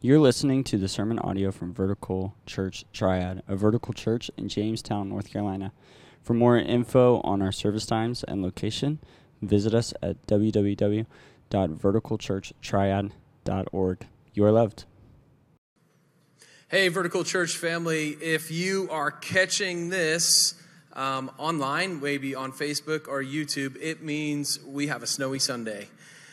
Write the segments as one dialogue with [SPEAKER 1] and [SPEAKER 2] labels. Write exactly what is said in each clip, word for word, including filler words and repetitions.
[SPEAKER 1] You're listening to the sermon audio from Vertical Church Triad, a vertical church in Jamestown, North Carolina. For more info on our service times and location, visit us at w w w dot vertical church triad dot org. You are loved.
[SPEAKER 2] Hey, Vertical Church family, if you are catching this um, online, maybe on Facebook or YouTube, it means we have a snowy Sunday.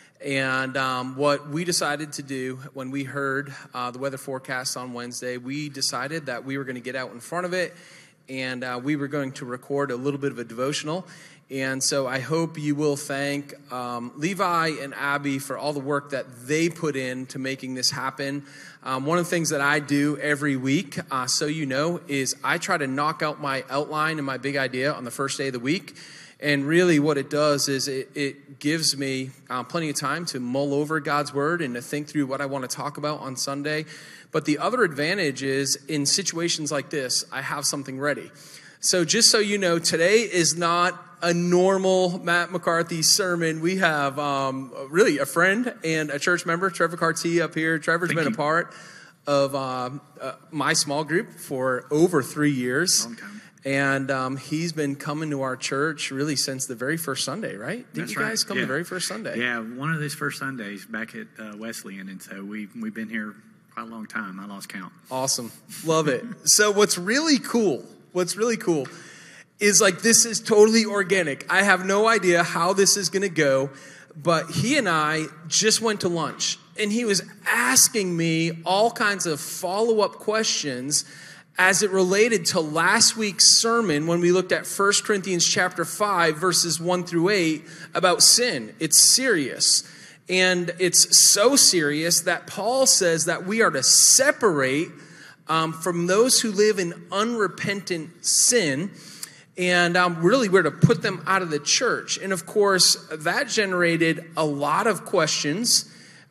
[SPEAKER 2] And um, what we decided to do when we heard uh, the weather forecast on Wednesday, we decided that we were going to get out in front of it, and uh, we were going to record a little bit of a devotional. And so I hope you will thank um, Levi and Abby for all the work that they put in to making this happen. Um, one of the things that I do every week, uh, so you know, is I try to knock out my outline and my big idea on the first day of the week. And really what it does is it, it gives me uh, plenty of time to mull over God's word and to think through what I want to talk about on Sunday. But the other advantage is in situations like this, I have something ready. So just so you know, today is not a normal Matt McCarthy sermon. We have um, really a friend and a church member, Trevor Carty, up here. Trevor's Thank been you. a part of uh, uh, my small group for over three years. Long time. And um, he's been coming to our church really since the very first Sunday, right? Did
[SPEAKER 3] That's
[SPEAKER 2] you guys
[SPEAKER 3] right.
[SPEAKER 2] come
[SPEAKER 3] yeah.
[SPEAKER 2] the very first Sunday?
[SPEAKER 3] Yeah, one of those first Sundays back at uh, Wesleyan. And so we, we've been here quite a long time. I lost count.
[SPEAKER 2] Awesome. Love it. So what's really cool, what's really cool is like this is totally organic. I have no idea how this is going to go, but he and I just went to lunch. And he was asking me all kinds of follow-up questions as it related to last week's sermon when we looked at First Corinthians chapter five, verses one through eight, about sin. It's serious. And it's so serious that Paul says that we are to separate um, from those who live in unrepentant sin. And um, really, we're to put them out of the church. And of course, that generated a lot of questions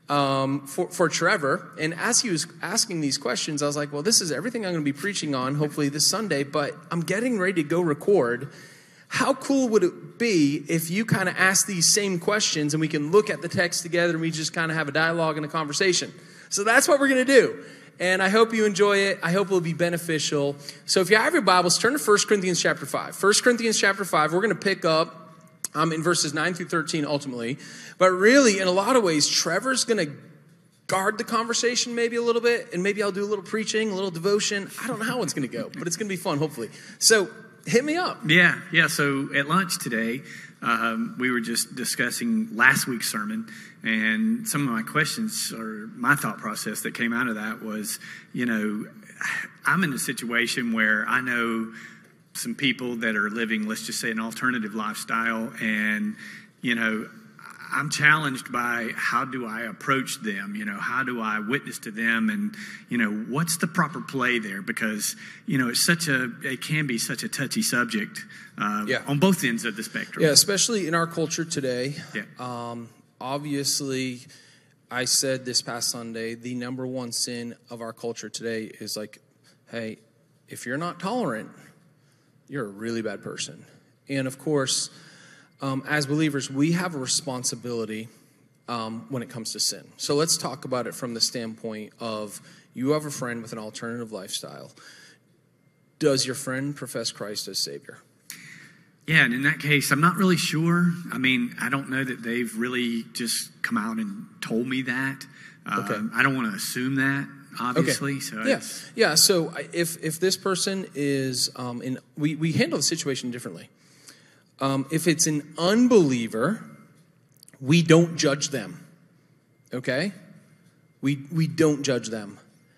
[SPEAKER 2] Um, for, for Trevor. And as he was asking these questions, I was like, well, this is everything I'm going to be preaching on, hopefully this Sunday, but I'm getting ready to go record. How cool would it be if you kind of ask these same questions and we can look at the text together and we just kind of have a dialogue and a conversation? So that's what we're going to do. And I hope you enjoy it. I hope it will be beneficial. So if you have your Bibles, turn to First Corinthians chapter five. First Corinthians chapter five, we're going to pick up Um, in verses nine through thirteen ultimately. But really, in a lot of ways, Trevor's going to guard the conversation maybe a little bit, and maybe I'll do a little preaching, a little devotion. I don't know how it's going to go, but it's going to be fun, hopefully. So hit me up.
[SPEAKER 3] Yeah, yeah. So at lunch today, um, we were just discussing last week's sermon, and some of my questions or my thought process that came out of that was, you know, I'm in a situation where I know some people that are living, let's just say, an alternative lifestyle. And, you know, I'm challenged by how do I approach them? You know, how do I witness to them? And, you know, what's the proper play there? Because, you know, it's such a, it can be such a touchy subject uh, yeah. on both ends of the spectrum.
[SPEAKER 2] Yeah, especially in our culture today.
[SPEAKER 3] Yeah.
[SPEAKER 2] Um, obviously, I said this past Sunday, the number one sin of our culture today is like, hey, if you're not tolerant, you're a really bad person. And of course, um, as believers, we have a responsibility um, when it comes to sin. So let's talk about it from the standpoint of you have a friend with an alternative lifestyle. Does your friend profess Christ as Savior?
[SPEAKER 3] Yeah, and in that case, I'm not really sure. I mean, I don't know that they've really just come out and told me that.
[SPEAKER 2] Okay.
[SPEAKER 3] Um, I don't want to assume that. Obviously,
[SPEAKER 2] okay.
[SPEAKER 3] so
[SPEAKER 2] yeah,
[SPEAKER 3] it's,
[SPEAKER 2] yeah. So if if this person is um, in, we we handle the situation differently. Um, if it's an unbeliever, we don't judge them. Okay, we we don't judge them.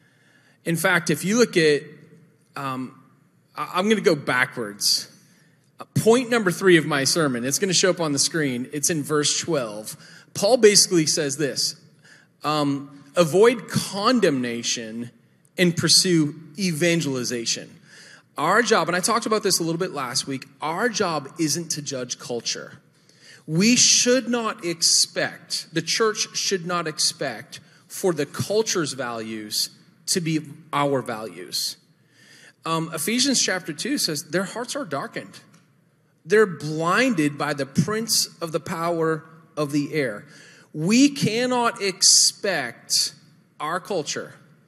[SPEAKER 2] In fact, if you look at, um, I'm going to go backwards. Point number three of my sermon. It's going to show up on the screen. It's in verse twelve. Paul basically says this. Um, Avoid condemnation and pursue evangelization. Our job, and I talked about this a little bit last week, our job isn't to judge culture. We should not expect, the church should not expect for the culture's values to be our values. Um, Ephesians chapter two says their hearts are darkened. They're blinded by the prince of the power of the air. We cannot expect our culture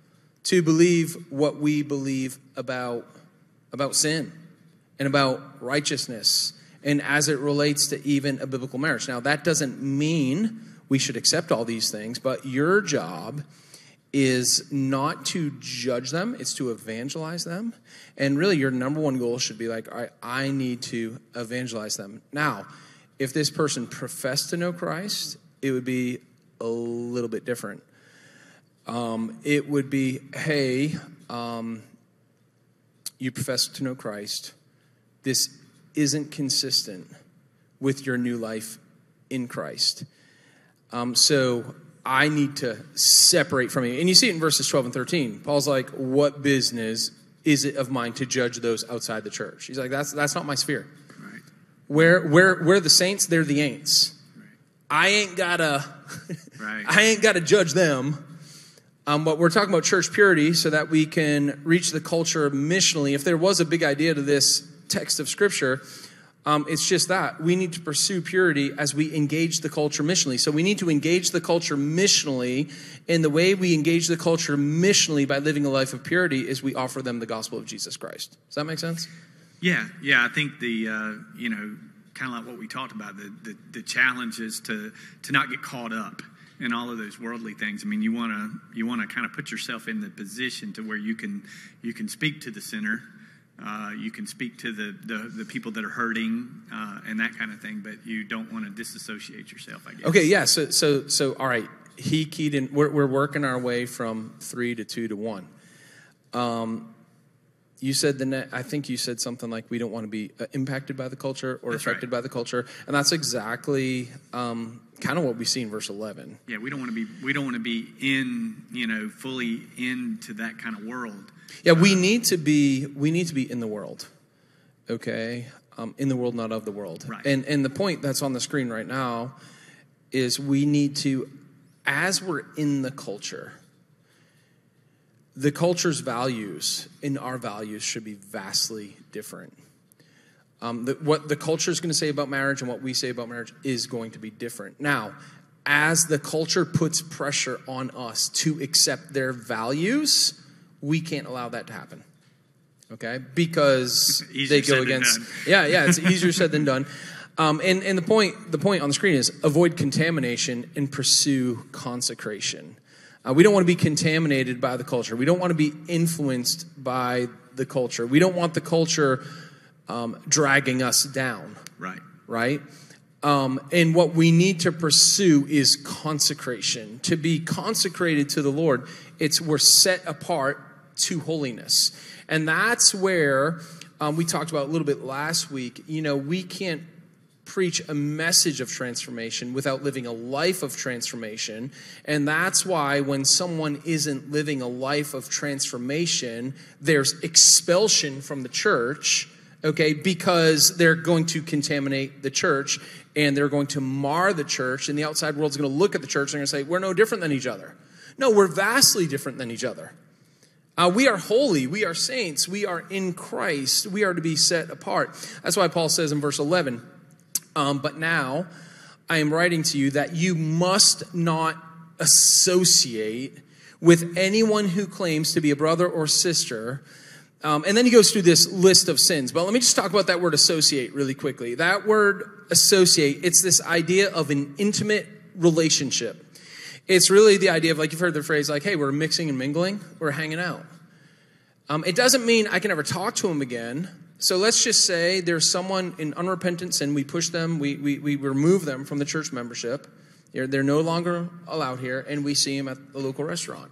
[SPEAKER 2] to believe what we believe about, about sin and about righteousness, and as it relates to even a biblical marriage. Now, that doesn't mean we should accept all these things, but your job is not to judge them, it's to evangelize them. And really, your number one goal should be like, all right, I need to evangelize them. Now, if this person professed to know Christ, it would be a little bit different. Um, it would be, hey, um, you profess to know Christ. This isn't consistent with your new life in Christ. Um, so I need to separate from you. And you see it in verses twelve and thirteen. Paul's like, what business is it of mine to judge those outside the church? He's like, that's that's not my sphere.
[SPEAKER 3] Right.
[SPEAKER 2] Where where where the saints, they're the ain'ts.
[SPEAKER 3] Right.
[SPEAKER 2] I ain't gotta
[SPEAKER 3] right.
[SPEAKER 2] I ain't gotta judge them. Um, but we're talking about church purity so that we can reach the culture missionally. If there was a big idea to this text of Scripture, um, it's just that. We need to pursue purity as we engage the culture missionally. So we need to engage the culture missionally, and the way we engage the culture missionally by living a life of purity is we offer them the gospel of Jesus Christ. Does that make sense?
[SPEAKER 3] Yeah, yeah. I think the, uh, you know, kind of like what we talked about, the, the, the challenge is to, to not get caught up in all of those worldly things. I mean, you want to you want to kind of put yourself in the position to where you can you can speak to the sinner, uh, you can speak to the the, the people that are hurting, uh, and that kind of thing. But you don't want to disassociate yourself, I guess.
[SPEAKER 2] Okay, yeah. So so so all right. He keyed in. We're we're working our way from three to two to one. Um, you said the net. I think you said something like we don't want to be uh, impacted by the culture or
[SPEAKER 3] That's
[SPEAKER 2] affected
[SPEAKER 3] right.
[SPEAKER 2] by the culture, and that's exactly. Um, kind of what we see in verse eleven.
[SPEAKER 3] Yeah, we don't want to be we don't want to be in, you know, fully into that kind of world.
[SPEAKER 2] Yeah, we need to be we need to be in the world. Okay? Um, in the world, not of the world.
[SPEAKER 3] Right.
[SPEAKER 2] And and the point that's on the screen right now is we need to, as we're in the culture, the culture's values and our values should be vastly different. Um, the, what the culture is going to say about marriage and what we say about marriage is going to be different. Now, as the culture puts pressure on us to accept their values, we can't allow that to happen. Okay? Because they go against... Yeah, yeah, it's easier said than done. Um, and and the point the point on the screen is avoid contamination and pursue consecration. Uh, we don't want to be contaminated by the culture. We don't want to be influenced by the culture. We don't want the culture... Um, dragging us down.
[SPEAKER 3] Right.
[SPEAKER 2] Right? Um, and what we need to pursue is consecration. To be consecrated to the Lord, it's we're set apart to holiness. And that's where um, we talked about a little bit last week. You know, we can't preach a message of transformation without living a life of transformation. And that's why when someone isn't living a life of transformation, there's expulsion from the church. Okay, because they're going to contaminate the church and they're going to mar the church, and the outside world's going to look at the church and they're going to say, we're no different than each other. No, we're vastly different than each other. Uh, we are holy. We are saints. We are in Christ. We are to be set apart. That's why Paul says in verse eleven, um, but now I am writing to you that you must not associate with anyone who claims to be a brother or sister. Um, and then he goes through this list of sins. But let me just talk about that word associate really quickly. That word associate, it's this idea of an intimate relationship. It's really the idea of, like, you've heard the phrase, like, hey, we're mixing and mingling. We're hanging out. Um, it doesn't mean I can never talk to him again. So let's just say there's someone in unrepentant sin. We push them. We, we, we remove them from the church membership. They're, they're no longer allowed here. And we see them at the local restaurant.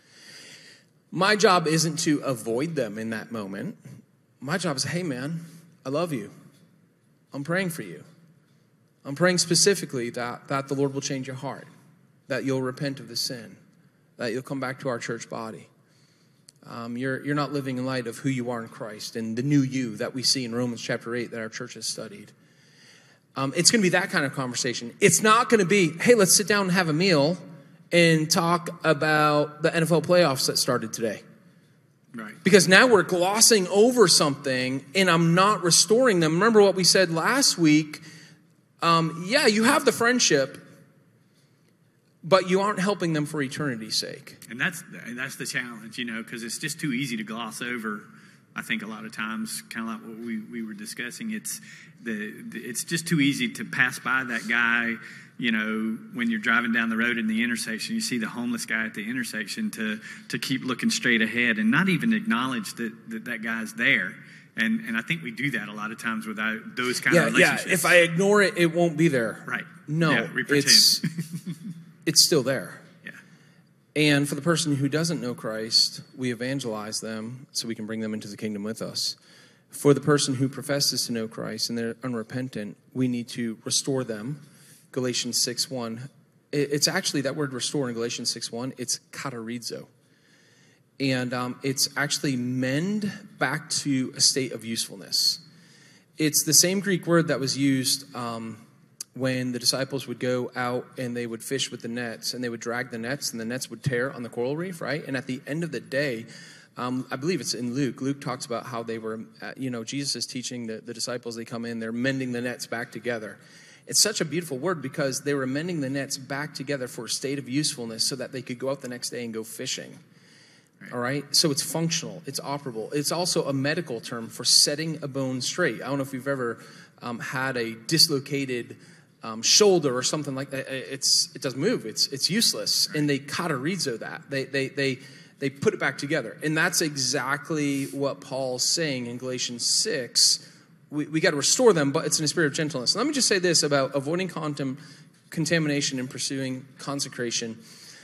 [SPEAKER 2] My job isn't to avoid them in that moment. My job is, hey, man, I love you. I'm praying for you. I'm praying specifically that, that the Lord will change your heart, that you'll repent of the sin, that you'll come back to our church body. Um, you're, you're not living in light of who you are in Christ and the new you that we see in Romans chapter eight that our church has studied. Um, it's going to be that kind of conversation. It's not going to be, hey, let's sit down and have a meal and talk about the N F L playoffs that started today.
[SPEAKER 3] Right.
[SPEAKER 2] Because now we're glossing over something and I'm not restoring them. Remember what we said last week? Um, yeah, you have the friendship, but you aren't helping them for eternity's sake.
[SPEAKER 3] And that's and that's the challenge, you know, because it's just too easy to gloss over. I think a lot of times, kind of like what we, we were discussing, it's the, the it's just too easy to pass by that guy. You know, when you're driving down the road in the intersection, you see the homeless guy at the intersection, to to keep looking straight ahead and not even acknowledge that that, that guy's there. And and I think we do that a lot of times without those kind
[SPEAKER 2] Yeah,
[SPEAKER 3] of relationships.
[SPEAKER 2] yeah. If I ignore it, it won't be there.
[SPEAKER 3] Right.
[SPEAKER 2] No,
[SPEAKER 3] Yeah, we pretend.
[SPEAKER 2] it's it's still there.
[SPEAKER 3] Yeah.
[SPEAKER 2] And for the person who doesn't know Christ, we evangelize them so we can bring them into the kingdom with us. For the person who professes to know Christ and they're unrepentant, we need to restore them. Galatians six one. It's actually that word restore in Galatians six one. It's katarizo. And um, it's actually mend back to a state of usefulness. It's the same Greek word that was used um, when the disciples would go out and they would fish with the nets, and they would drag the nets, and the nets would tear on the coral reef, right? And at the end of the day, um, I believe it's in Luke. Luke talks about how they were, uh, you know, Jesus is teaching the, the disciples, they come in, they're mending the nets back together. It's such a beautiful word because they were mending the nets back together for a state of usefulness so that they could go out the next day and go fishing. All right? So it's functional. It's operable. It's also a medical term for setting a bone straight. I don't know if you've ever um, had a dislocated um, shoulder or something like that. It's It doesn't move. It's it's useless. And they katarizo that. They, they, they, they put it back together. And that's exactly what Paul's saying in Galatians six. We, we got to restore them, but it's in a spirit of gentleness. Let me just say this about avoiding contem- contamination and pursuing consecration.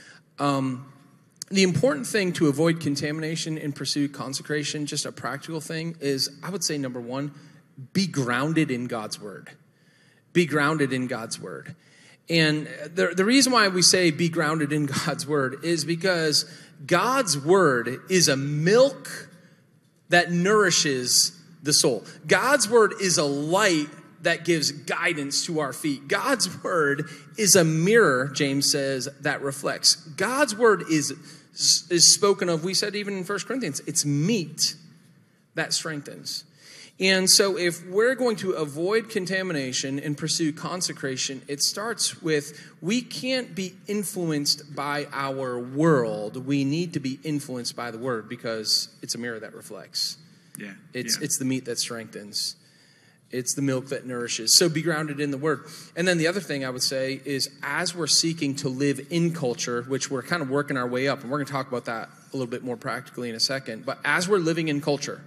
[SPEAKER 2] Um, the important thing to avoid contamination and pursue consecration, just a practical thing, is I would say number one, be grounded in God's word. Be grounded in God's word. And the, the reason why we say be grounded in God's word is because God's word is a milk that nourishes the soul. God's word is a light that gives guidance to our feet. God's word is a mirror, James says, that reflects. God's word is, is spoken of, we said even in First Corinthians, it's meat that strengthens. And so if we're going to avoid contamination and pursue consecration, it starts with we can't be influenced by our world. We need to be influenced by the word because it's a mirror that reflects.
[SPEAKER 3] Yeah,
[SPEAKER 2] It's
[SPEAKER 3] yeah.
[SPEAKER 2] it's the meat that strengthens. It's the milk that nourishes. So be grounded in the word. And then the other thing I would say is as we're seeking to live in culture, which we're kind of working our way up, and we're going to talk about that a little bit more practically in a second, but as we're living in culture,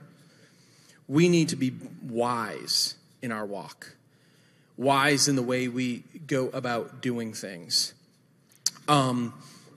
[SPEAKER 2] we need to be wise in our walk. Wise in the way we go about doing things. Um,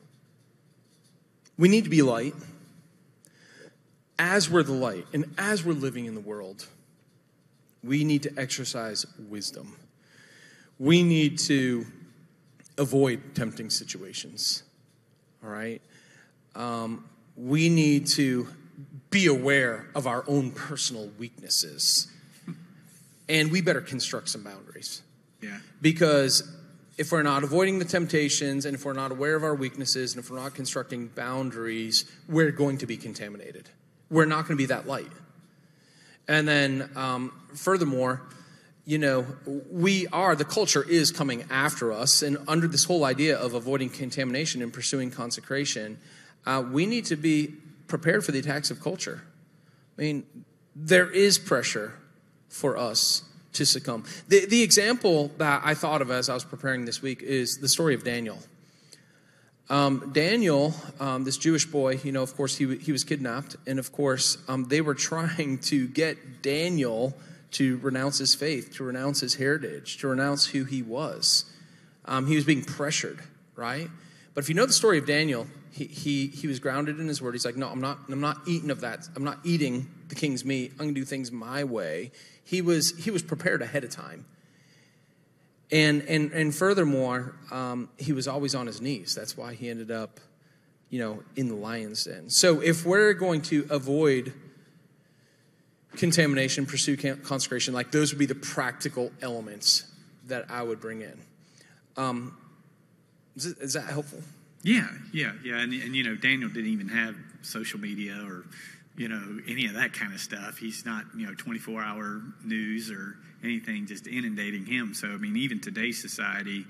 [SPEAKER 2] we need to be light. As we're the light and as we're living in the world, we need to exercise wisdom. We need to avoid tempting situations, all right? Um, we need to be aware of our own personal weaknesses. And we better construct some boundaries.
[SPEAKER 3] Yeah.
[SPEAKER 2] Because if we're not avoiding the temptations and if we're not aware of our weaknesses and if we're not constructing boundaries, we're going to be contaminated. We're not going to be that light. And then, um, furthermore, you know, we are, the culture is coming after us. And under this whole idea of avoiding contamination and pursuing consecration, uh, we need to be prepared for the attacks of culture. I mean, there is pressure for us to succumb. The, the example that I thought of as I was preparing this week is the story of Daniel. Um, Daniel, um, this Jewish boy, you know, of course, he he was kidnapped. And, of course, um, they were trying to get Daniel to renounce his faith, to renounce his heritage, to renounce who he was. Um, he was being pressured, right? But if you know the story of Daniel, he he he was grounded in his word. He's like, no, I'm not, I'm not eating of that. I'm not eating the king's meat. I'm going to do things my way. He was he was prepared ahead of time. And and and furthermore, um, he was always on his knees. That's why he ended up, you know, in the lion's den. So if we're going to avoid contamination, pursue consecration, like those would be the practical elements that I would bring in. Um, is, it, is that helpful?
[SPEAKER 3] Yeah, yeah, yeah. And, and, you know, Daniel didn't even have social media or, you know, any of that kind of stuff. He's not, you know, twenty-four hour news or anything just inundating him. So, I mean, even today's society,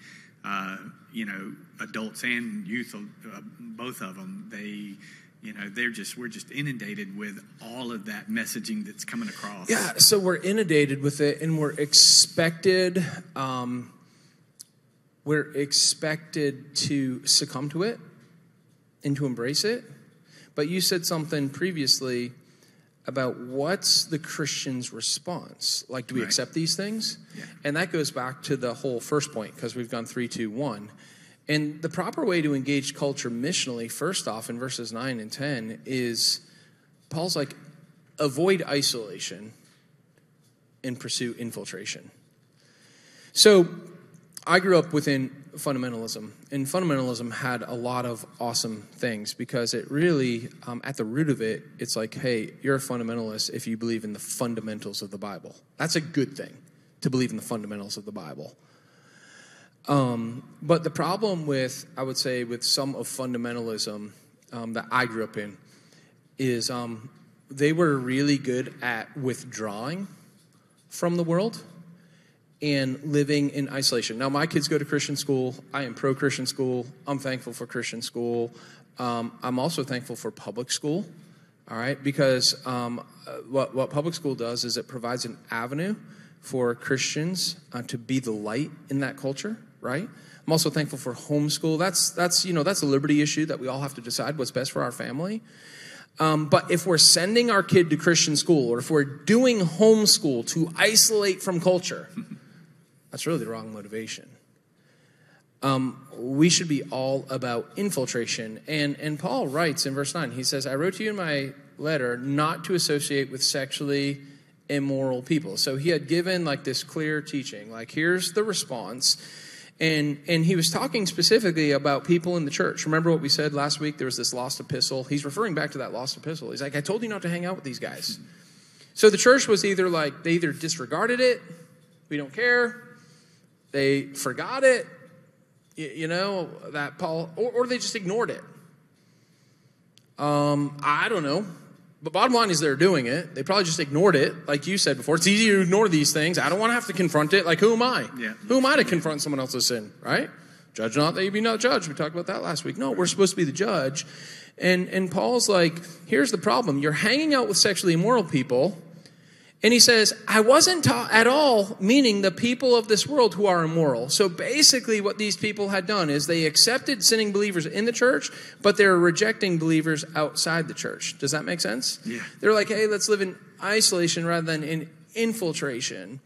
[SPEAKER 3] uh, you know, adults and youth, uh, both of them, they, you know, they're just, we're just inundated with all of that messaging that's coming across.
[SPEAKER 2] Yeah, so we're inundated with it, and we're expected, um, we're expected to succumb to it and to embrace it. But you said something previously about what's the Christian's response? Like, do we right. accept these things?
[SPEAKER 3] Yeah.
[SPEAKER 2] And that goes back to the whole first point, because we've gone three, two, one. And the proper way to engage culture missionally, first off, in verses nine and ten, is Paul's like, avoid isolation and pursue infiltration. So I grew up within fundamentalism, and fundamentalism had a lot of awesome things, because it really, um, at the root of it, it's like, hey, you're a fundamentalist if you believe in the fundamentals of the Bible. That's a good thing, to believe in the fundamentals of the Bible. Um, but the problem with, I would say, with some of fundamentalism um, that I grew up in is um, they were really good at withdrawing from the world and living in isolation. Now, my kids go to Christian school. I am pro-Christian school. I'm thankful for Christian school. Um, I'm also thankful for public school, all right? Because um, what, what public school does is it provides an avenue for Christians uh, to be the light in that culture, right? I'm also thankful for homeschool. That's, that's, you know, that's a liberty issue that we all have to decide what's best for our family. Um, but if we're sending our kid to Christian school, or if we're doing homeschool to isolate from culture, that's really the wrong motivation. Um, we should be all about infiltration. And, and Paul writes in verse nine, he says, I wrote to you in my letter not to associate with sexually immoral people. So he had given like this clear teaching, like here's the response. And and he was talking specifically about people in the church. Remember what we said last week? There was this lost epistle. He's referring back to that lost epistle. He's like, I told you not to hang out with these guys. So the church was either like, they either disregarded it, we don't care, they forgot it, you, you know, that Paul, or, or they just ignored it. Um, I don't know. But bottom line is they're doing it. They probably just ignored it. Like you said before, it's easy to ignore these things. I don't want to have to confront it. Like, who am I?
[SPEAKER 3] Yeah.
[SPEAKER 2] Who am I to confront someone else's sin, right? Judge not that you be not judged. We talked about that last week. No, we're supposed to be the judge. And, and Paul's like, here's the problem. You're hanging out with sexually immoral people. And he says, I wasn't ta- at all meaning the people of this world who are immoral. So basically what these people had done is they accepted sinning believers in the church, but they're rejecting believers outside the church. Does that make sense?
[SPEAKER 3] Yeah.
[SPEAKER 2] They're like, hey, let's live in isolation rather than in infiltration.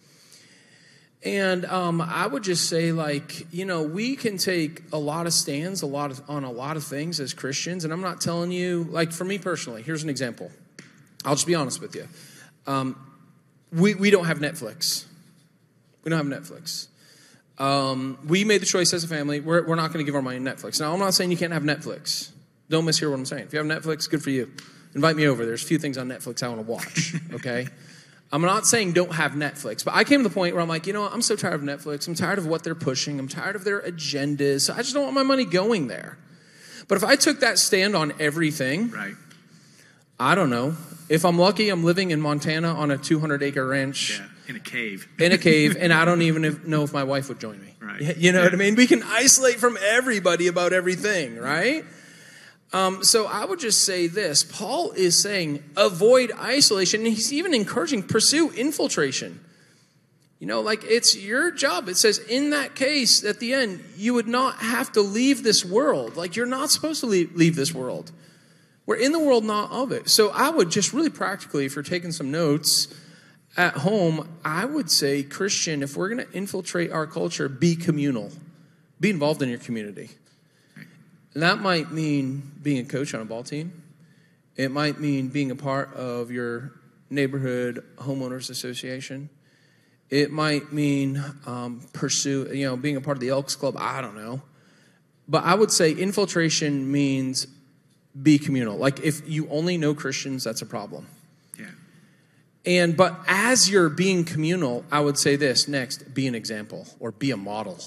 [SPEAKER 2] And um, I would just say, like, you know, we can take a lot of stands a lot of, on a lot of things as Christians. And I'm not telling you, like, for me personally, here's an example. I'll just be honest with you. Um, We we don't have Netflix. We don't have Netflix. Um, we made the choice as a family. We're we're not going to give our money to Netflix. Now, I'm not saying you can't have Netflix. Don't mishear what I'm saying. If you have Netflix, good for you. Invite me over. There's a few things on Netflix I want to watch, okay? I'm not saying don't have Netflix, but I came to the point where I'm like, you know what? I'm so tired of Netflix. I'm tired of what they're pushing. I'm tired of their agendas. I just don't want my money going there. But if I took that stand on everything,
[SPEAKER 3] right.
[SPEAKER 2] I don't know. If I'm lucky, I'm living in Montana on a two hundred acre ranch.
[SPEAKER 3] Yeah, in a cave.
[SPEAKER 2] In a cave, and I don't even know if my wife would join me.
[SPEAKER 3] Right.
[SPEAKER 2] You know
[SPEAKER 3] yeah.
[SPEAKER 2] what I mean? We can isolate from everybody about everything, right? Um, so I would just say this. Paul is saying avoid isolation, and he's even encouraging pursue infiltration. You know, like it's your job. It says in that case, at the end, you would not have to leave this world. Like you're not supposed to leave, leave this world. We're in the world, not of it. So I would just really practically, if you're taking some notes at home, I would say, Christian, if we're going to infiltrate our culture, be communal. Be involved in your community. And that might mean being a coach on a ball team. It might mean being a part of your neighborhood homeowners association. It might mean um, pursue, you know, being a part of the Elks Club. I don't know. But I would say infiltration means be communal. Like if you only know Christians, that's a problem.
[SPEAKER 3] Yeah.
[SPEAKER 2] And but as you're being communal, I would say this next: be an example or be a model.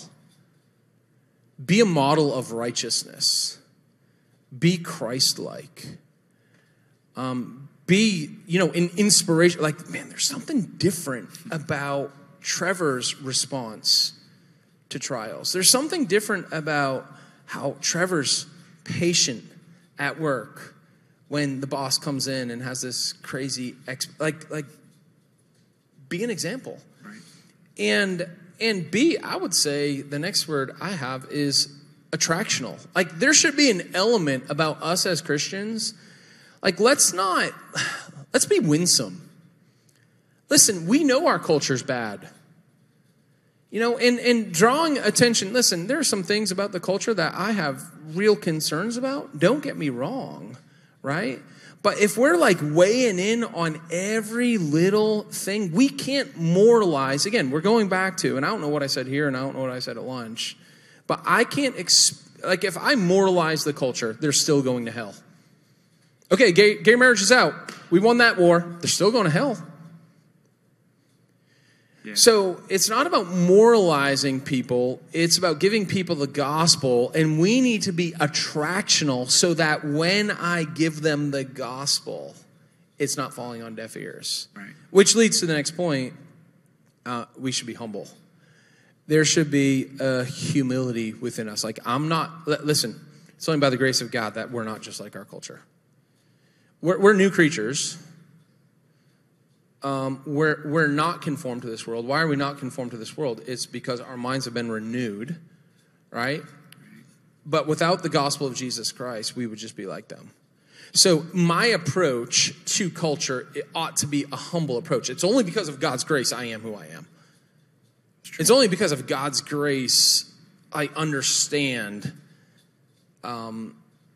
[SPEAKER 2] Be a model of righteousness. Be Christ-like. Um, be, you know, an inspiration. Like, man, there's something different about Trevor's response to trials. There's something different about how Trevor's patient at work when the boss comes in and has this crazy, ex- like, like, be an example.
[SPEAKER 3] Right.
[SPEAKER 2] And, and B, I would say the next word I have is attractional. Like, there should be an element about us as Christians. Like, let's not, let's be winsome. Listen, we know our culture's bad. You know, and, and drawing attention, listen, there are some things about the culture that I have real concerns about. Don't get me wrong, right? But if we're like weighing in on every little thing, we can't moralize. Again, we're going back to, and I don't know what I said here and I don't know what I said at lunch, but I can't, exp- like if I moralize the culture, they're still going to hell. Okay, gay, gay marriage is out. We won that war. They're still going to hell. Yeah. So it's not about moralizing people. It's about giving people the gospel. And we need to be attractional so that when I give them the gospel, it's not falling on deaf ears.
[SPEAKER 3] Right.
[SPEAKER 2] Which leads to the next point. Uh, we should be humble. There should be a humility within us. Like, I'm not, listen, it's only by the grace of God that we're not just like our culture. We're, we're new creatures. Um, we're, we're not conformed to this world. Why are we not conformed to this world? It's because our minds have been renewed, right? But without the gospel of Jesus Christ, we would just be like them. So my approach to culture, it ought to be a humble approach. It's only because of God's grace I am who I am. It's only because of God's grace I understand um,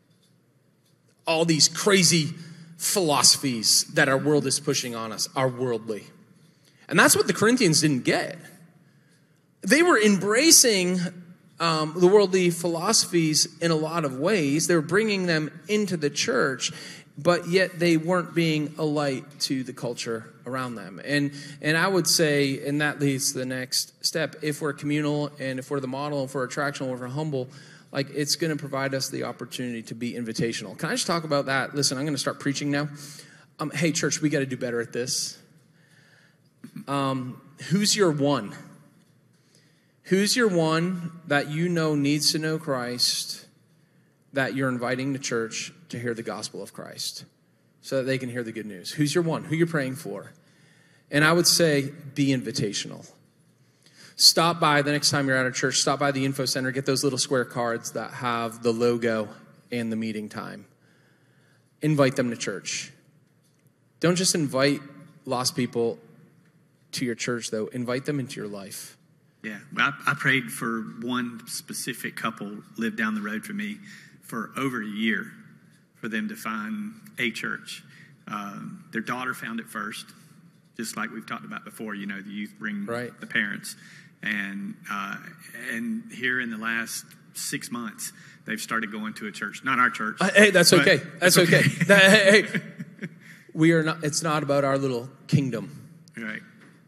[SPEAKER 2] all these crazy philosophies that our world is pushing on us, are worldly. And that's what the Corinthians didn't get. They were embracing um, the worldly philosophies in a lot of ways. They were bringing them into the church, but yet they weren't being a light to the culture around them. And and I would say, and that leads to the next step, if we're communal and if we're the model, if we're attractional, if we're humble, like, it's going to provide us the opportunity to be invitational. Can I just talk about that? Listen, I'm going to start preaching now. Um, hey, church, we got to do better at this. Um, who's your one? Who's your one that you know needs to know Christ, that you're inviting to church to hear the gospel of Christ so that they can hear the good news? Who's your one? Who you're praying for? And I would say be invitational. Stop by the next time you're at a church, stop by the info center, get those little square cards that have the logo and the meeting time. Invite them to church. Don't just invite lost people to your church, though. Invite them into your life.
[SPEAKER 3] Yeah, I, I prayed for one specific couple lived down the road from me for over a year for them to find a church. Um, their daughter found it first, just like we've talked about before. You know, the youth bring
[SPEAKER 2] right.
[SPEAKER 3] the parents. And uh, and here in the last six months, they've started going to a church. Not our church.
[SPEAKER 2] Uh, hey, that's okay. That's okay.
[SPEAKER 3] okay.
[SPEAKER 2] that, hey, hey, we are not. It's not about our little kingdom.
[SPEAKER 3] Right.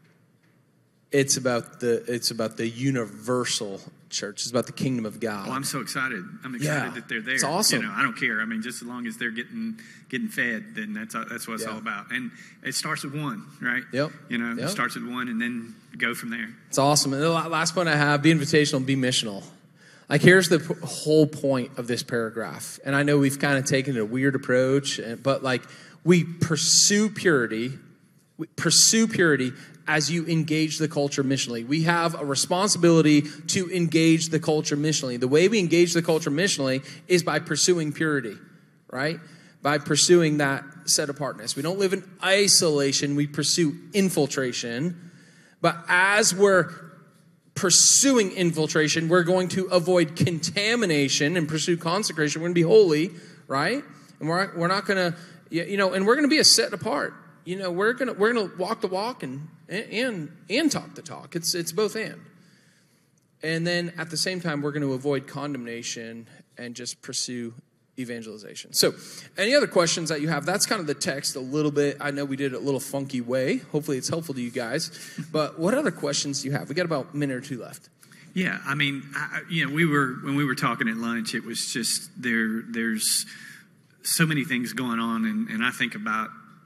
[SPEAKER 2] It's about the. It's about the universal church. It's about the kingdom of God.
[SPEAKER 3] Well, I'm so excited. I'm excited
[SPEAKER 2] yeah,
[SPEAKER 3] that they're there.
[SPEAKER 2] It's awesome.
[SPEAKER 3] You know, I don't care. I mean, just as long as they're getting getting fed, then that's that's what it's
[SPEAKER 2] yeah.
[SPEAKER 3] all about. And it starts with one, right?
[SPEAKER 2] Yep.
[SPEAKER 3] You know,
[SPEAKER 2] yep.
[SPEAKER 3] it starts with one, and then go from there.
[SPEAKER 2] It's awesome. And the last point I have: be invitational, be missional. Like, here's the p- whole point of this paragraph. And I know we've kind of taken a weird approach, but like, we pursue purity, we pursue purity as you engage the culture missionally. We have a responsibility to engage the culture missionally. The way we engage the culture missionally is by pursuing purity, right? By pursuing that set apartness. We don't live in isolation. We pursue infiltration. But as we're pursuing infiltration, we're going to avoid contamination and pursue consecration. We're going to be holy, right? And we're we're not going to, you know, and we're going to be a set apart. You know, we're gonna we're gonna walk the walk and and and talk the talk. It's it's both and. And then at the same time, we're going to avoid condemnation and just pursue evangelization. So, any other questions that you have? That's kind of the text a little bit. I know we did it a little funky way. Hopefully, it's helpful to you guys. But what other questions do you have? We got about a minute or two left.
[SPEAKER 3] Yeah, I mean, I, you know, we were when we were talking at lunch, it was just there. There's so many things going on, and, and I think about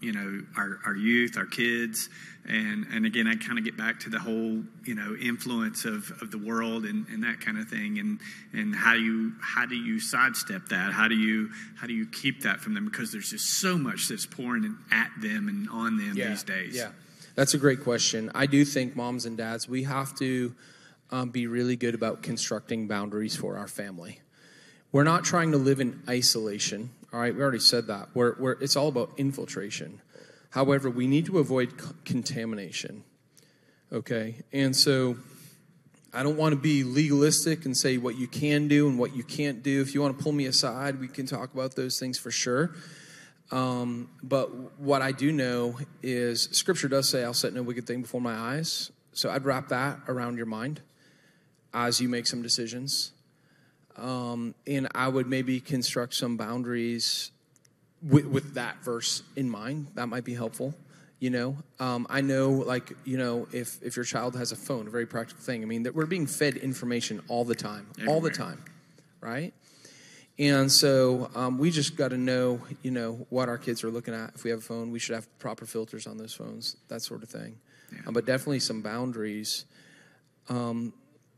[SPEAKER 3] you know, our, our youth, our kids. And, and again, I kind of get back to the whole, you know, influence of, of the world and, and that kind of thing. And, and how you, how do you sidestep that? How do you, how do you keep that from them? Because there's just so much that's pouring at them and on them
[SPEAKER 2] yeah,
[SPEAKER 3] these days.
[SPEAKER 2] Yeah, that's a great question. I do think moms and dads, we have to um, be really good about constructing boundaries for our family. We're not trying to live in isolation. All right, we already said that. We're, we're, it's all about infiltration. However, we need to avoid c- contamination, okay? And so I don't want to be legalistic and say what you can do and what you can't do. If you want to pull me aside, we can talk about those things for sure. Um, but what I do know is Scripture does say, I'll set no wicked thing before my eyes. So I'd wrap that around your mind as you make some decisions. Um, and I would maybe construct some boundaries with, with that verse in mind. That might be helpful. You know, um, I know, like, you know, if, if your child has a phone, a very practical thing. I mean, that we're being fed information all the time, Everywhere. all the time, right? And so um, we just got to know, you know, what our kids are looking at. If we have a phone, we should have proper filters on those phones, that sort of thing. Yeah. Um, but definitely some boundaries. Um,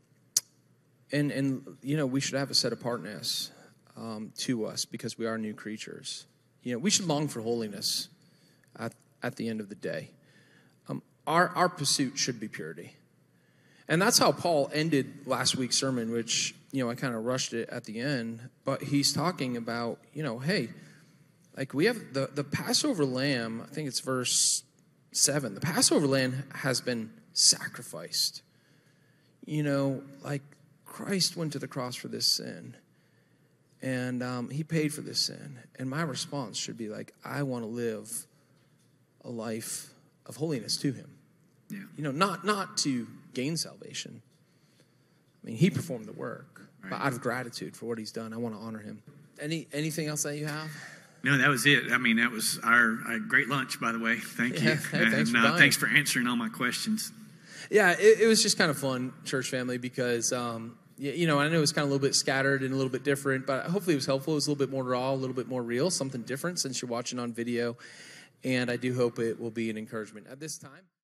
[SPEAKER 2] and, and, you know, we should have a set apartness um, to us because we are new creatures. You know, we should long for holiness at, at the end of the day. Um, our, our pursuit should be purity. And that's how Paul ended last week's sermon, which, you know, I kind of rushed it at the end. But he's talking about, you know, hey, like we have the, the Passover lamb, I think it's verse seven. The Passover lamb has been sacrificed. You know, like Christ went to the cross for this sin. And um, he paid for this sin. And my response should be like, I want to live a life of holiness to him. Yeah. You know, not not to gain salvation. I mean, he performed the work. Right. But out of gratitude for what he's done, I want to honor him. Any Anything else that you have?
[SPEAKER 3] No, that was it. I mean, that was our, our great lunch, by the way. Thank
[SPEAKER 2] yeah,
[SPEAKER 3] you.
[SPEAKER 2] Hey, thanks,
[SPEAKER 3] and,
[SPEAKER 2] for
[SPEAKER 3] uh, thanks for answering all my questions.
[SPEAKER 2] Yeah, it, it was just kind of fun, church family, because... Um, You know, I know it was kind of a little bit scattered and a little bit different, but hopefully it was helpful. It was a little bit more raw, a little bit more real, something different since you're watching on video. And I do hope it will be an encouragement. At this time...